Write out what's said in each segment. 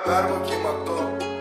Ver bakayım hatta.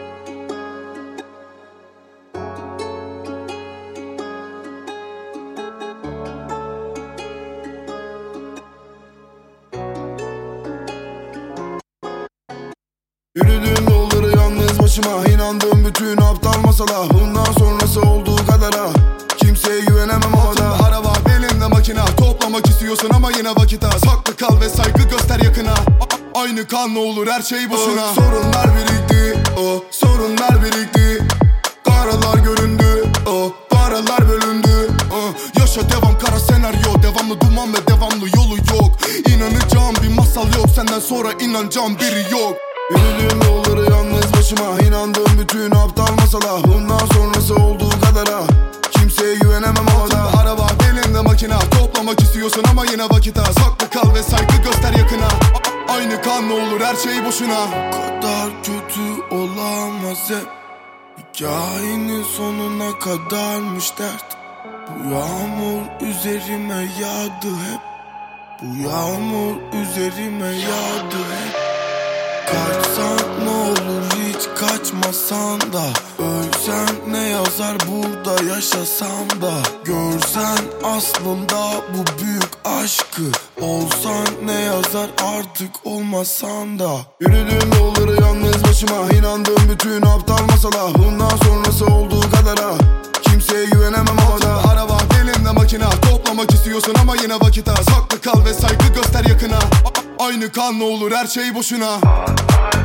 Yürüdüğüm yolları yalnız başıma, inandığım bütün aptal masala. Bundan sonrası olduğu kadara, kimseye güvenemem havada. Araba belimde makina, toplamak istiyorsun ama yine vakit az. Haklı kal ve saygı göster yakına. Aynı kan ne olur her şey boşuna. Sorunlar birikti, sorunlar birikti. Karalar göründü, paralar bölündü. Yaşa devam, kara senaryo, devamlı duman ve devamlı yolu yok. İnanacağım bir masal yok, senden sonra inanacağım biri yok. Yürüdüğüm yolları yalnız başıma, inandığım bütün aptal masala. Bundan sonrası olduğu kadara, kimseye güvenemem havada. Araba belimde makina, toplamak istiyorsun ama yine vakit az. Haklı kal ve saygı göster yakına. Aynı kan ne olur her şey boşuna. Bu kadar kötü olamaz hep, hikayenin sonuna kadarmış dert. Bu yağmur üzerime yağdı hep, bu yağmur üzerime yağdı hep. Kaçsan ne olur hiç kaçmasan da, ölsen ne yazar burada yaşasam da. Görsen aslında bu büyük aşkı, olsan ne yazar artık olmasan da. Yürüdüğüm yolları yalnız başıma, inandığım bütün aptal masala. Bundan sonrası olduğu kadara, kimseye güvenemem havada. Araba belimde makina, toplamak istiyorsun ama yine vakit az. Haklı kal ve saygı göster yakına. Aynı kan ne olur her şey boşuna.